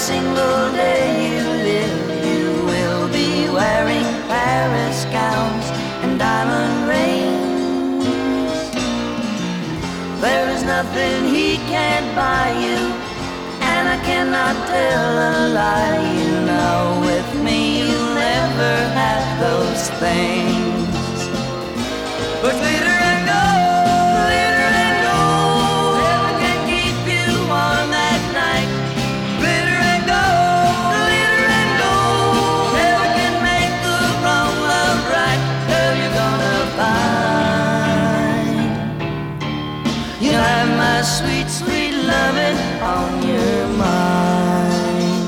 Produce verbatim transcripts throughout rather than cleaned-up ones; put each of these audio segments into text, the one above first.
single day you live, you will be wearing Paris gowns and diamond rings. There is nothing he can't buy you, and I cannot tell a lie. You know, with me you'll never have those things. But glitter and gold, glitter and gold, never can keep you warm at night. Glitter and gold, glitter and gold, never can make the wrong love right. Girl, you're gonna find you'll have my sweet, sweet loving on your mind.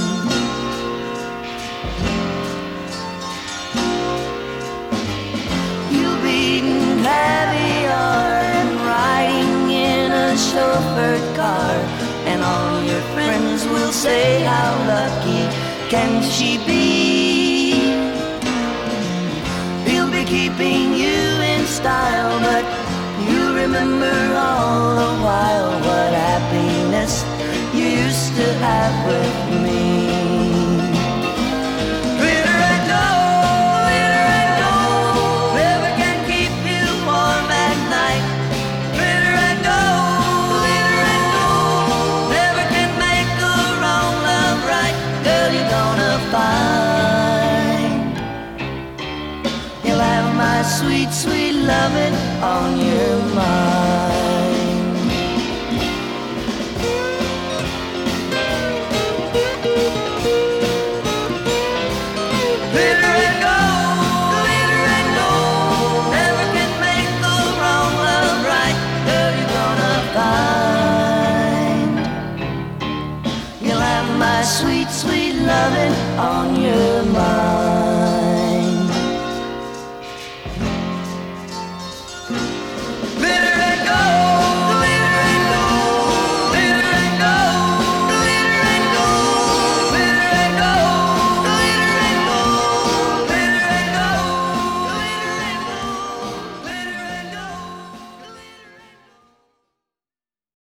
You'll be eating caviar and riding in a chauffeured car, and all your friends will say, how lucky can she be? He'll be keeping you in style, but you remember all the while what happiness you used to have with me. Glitter and gold, glitter and gold, never can keep you warm at night. Glitter and gold, glitter and gold, never can make the wrong love right. Girl, you're gonna find you'll have my sweet, sweet loving on your mind.